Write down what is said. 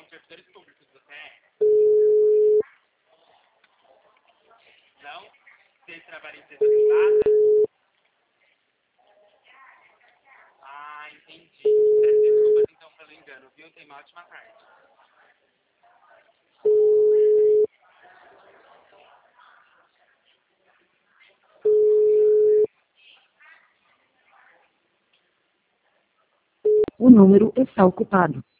servidores públicos, você é? Não? Você trabalha em empresa privada? Ah, entendi. Peço desculpas então pelo engano, viu? Tenha uma ótima tarde. O número está ocupado.